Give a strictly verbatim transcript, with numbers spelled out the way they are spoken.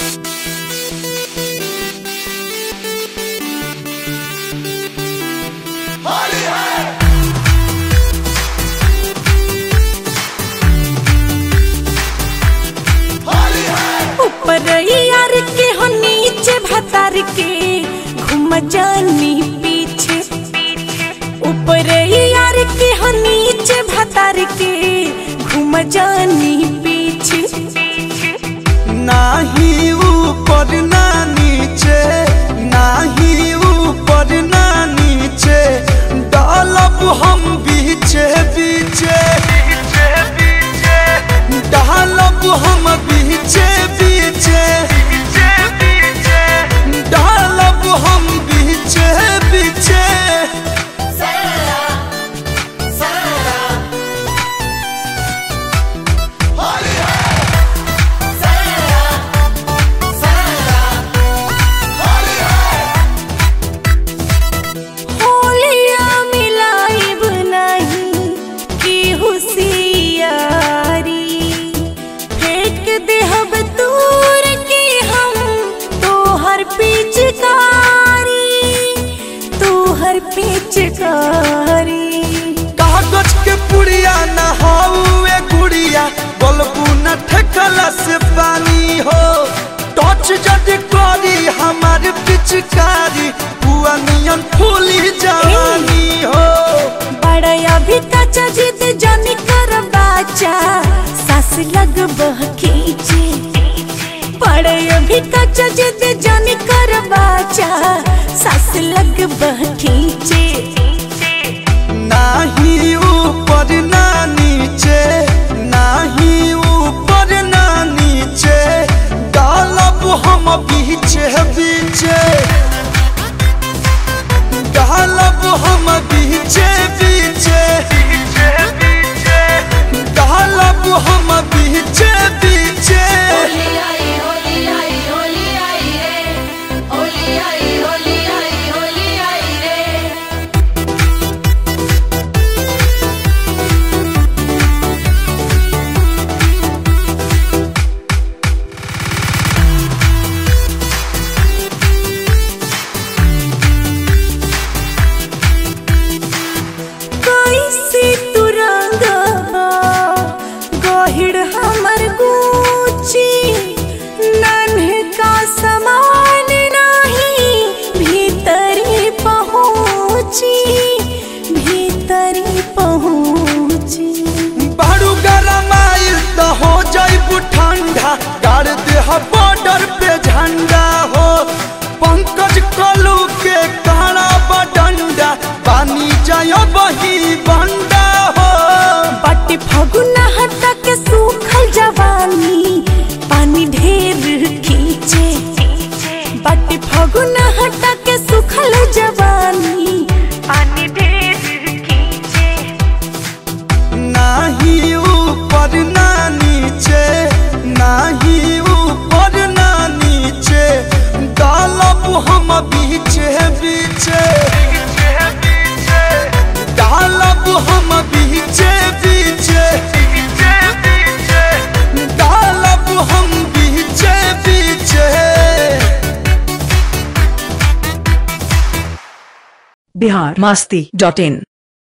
ऊपर यार के हो नीचे भतार के घूम जानी पीछे। ऊपर यार के हो नीचे भतार के घूम जानी पीछे। नाही ऊपर ना नीचे, नाही ऊपर ना नीचे, डालब हम बीचे बीचे, डालब हम बीचे बीचे, डालब हम बीचे बीचे। पिचकारी कागज के पुड़िया न हुए गुड़िया, बोलबू न ठेकला से पानी हो। टच जद करी हमारे पिचकारी, बुआ नियन फूली जवानी हो। बड़ा भी कच्चा जिद जानी कर बाचा, सास लग बह खींचे। बड़ा भी कच्चा जिद जानी कर बाचा, सास लग बह खींचे। नाही ऊपर ना नीचे, नाही ऊपर ना नीचे, डालब हम बीचे बीचे, डालब हम बीचे बीचे, डालब हम बीचे बीचे। गाड़ दे बॉर्डर पे झंडा हो, पंकज कलू के काड़ा बडंडा, पानी जाय बही बंडा हो। बट फगुना हटा के सूखल जवानी, पानी ढेर खींचे। बट फगुना हटा के सूखल जवानी, पानी ढेर खींचे। नाही ऊपर ना नीचे, नाही ऊपर ना नीचे, डालब हम बीचे बीचे, डालब हम बीचे बीचे, डालब हम बीचे बीचे। बिहार मस्ती डॉट इन।